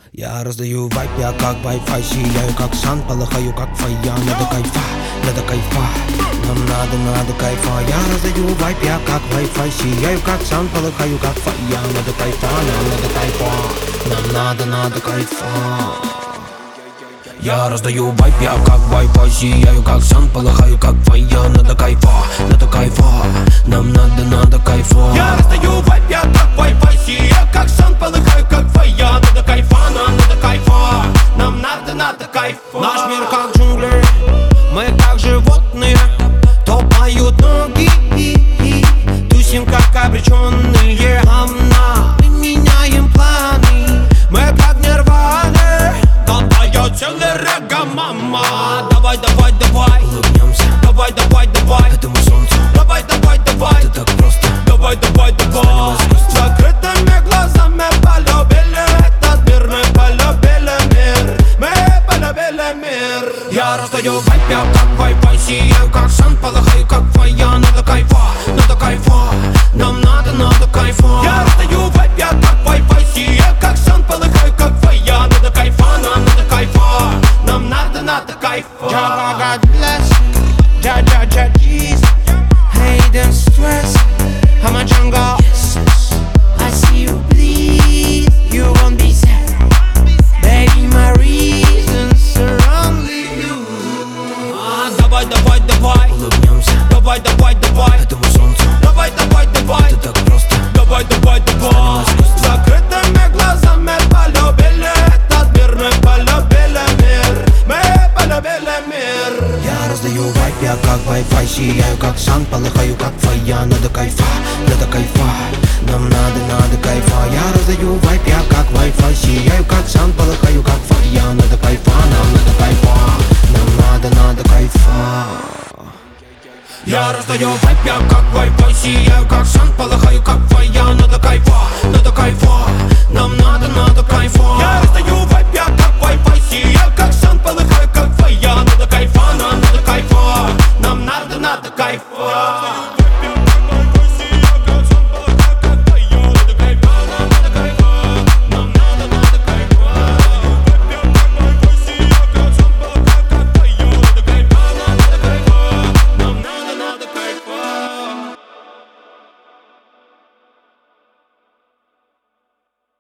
Я раздаю вайп, я как Wi-Fi, сияю как сан, полыхаю как фая. Надо кайфа, нам надо кайфа. Я раздаю вайп, я как Wi-Fi, сияю как сан, полыхаю как фая. Надо кайфа, нам надо кайфа. Я раздаю вайп, я как Wi-Fi, сияю как сан, полыхаю как фая. Надо кайфа, нам надо кайфа. Я раздаю вайп, я как Wi-Fi, сияю как сан, полыхаю как фая. Надо кайфа, нам надо кайфа. Наш мир как джунгли, мы как животные, топают ноги, тусим как обреченные. Плавно мы меняем планы, мы как нирваны. Толпает целый рega, мама. Давай, улыбнемся, давай этому солнцу. Давай, это так просто. давай Закрытыми глазами полюбили этот мир. Мы полюбили мир. Я раздаю вайп, я как Wi-Fi, сияю как сан, полыхаю как фая. Надо кайфа, нам надо кайфа. Я раздаю вайп, я как Wi-Fi, сияю как сан, полыхаю как фая. Надо кайфа, нам надо кайфа. Jah God bless, Jah Jesus. Hate and stress, I'm a jungle. I see you bleed, you won't be sad. Baby, my reasons are only you. Давай, улыбнемся, давай этому солнцу. Давай, это так просто. давай Закрытыми глазами полюбили этот мир. Мы полюбили мир. Я раздаю вайп, я как Wi-Fi, сияю как сан, полыхаю как фая. Надо кайфа, нам надо кайфа. Я раздаю вайп, я как Wi-Fi, сияю как сан, полыхаю как фая. Надо кайфа, нам надо кайфа. Я раздаю вайп, я как Wi-Fi, сияю как сан, полыхаю как фая. Надо кайфа, Нам надо кайфа. Я раздаю вайп, я как Wi-Fi, сияю как сан, полыхаю как фая. Надо кайфа, нам надо кайфа. Нам надо кайфа.